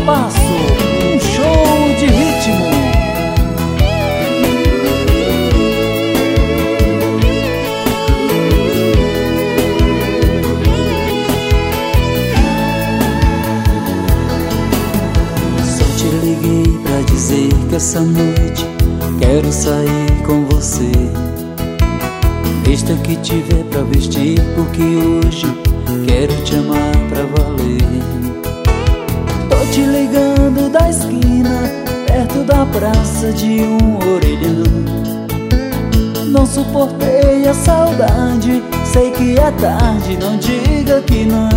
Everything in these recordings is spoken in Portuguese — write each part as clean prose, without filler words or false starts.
Espaço, um show de ritmo. Só te liguei pra dizer que essa noite quero sair com você. Vista que tiver pra vestir, porque hoje quero te amar pra valer. Tô te ligando da esquina, perto da praça de um orelhão. Não suportei a saudade, sei que é tarde, não diga que não.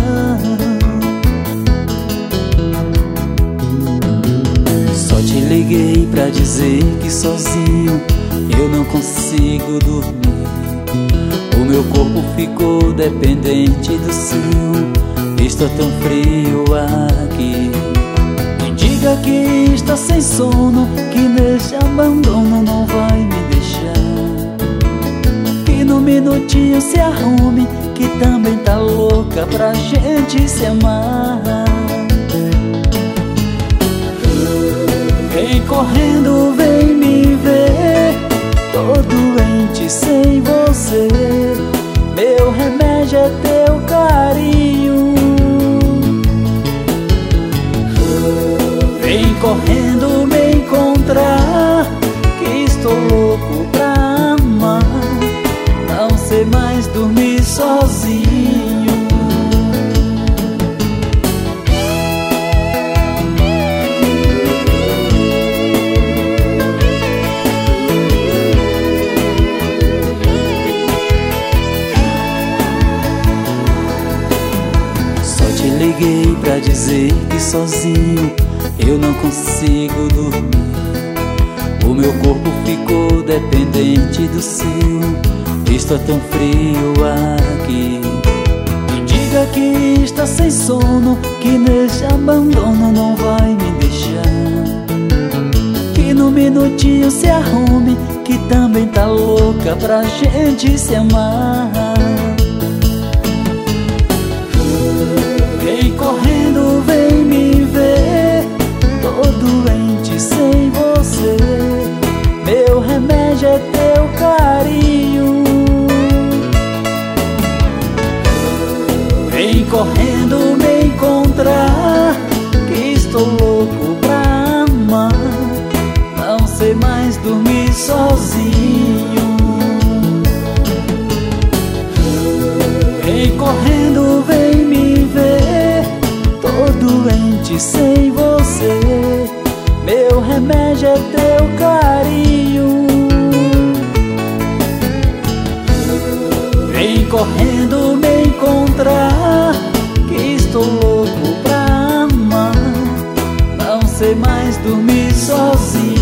Só te liguei pra dizer que sozinho eu não consigo dormir. O meu corpo ficou dependente do seu, está tão frio aqui. Me diga que está sem sono, que neste abandono não vai me deixar. Que no minutinho se arrume, que também tá louca pra gente se amar. Vem correndo, vem me ver, tô doente sem você. Meu remédio é teu carinho. Vem correndo me encontrar, que estou louco pra amar. Não sei mais dormir sozinho. Liguei pra dizer que sozinho eu não consigo dormir. O meu corpo ficou dependente do seu, está tão frio aqui. Me diga que está sem sono, que neste abandono não vai me deixar. Que no minutinho se arrume, que também tá louca pra gente se amar. Vem correndo, vem me ver, tô doente sem você. Meu remédio é teu carinho. Vem correndo me encontrar, que estou louco pra amar. Não sei mais dormir sozinho. Vem correndo, vem me ver, tô doente sem você. Meu remédio é teu carinho. Vem correndo me encontrar, que estou louco pra amar. Não sei mais dormir sozinho.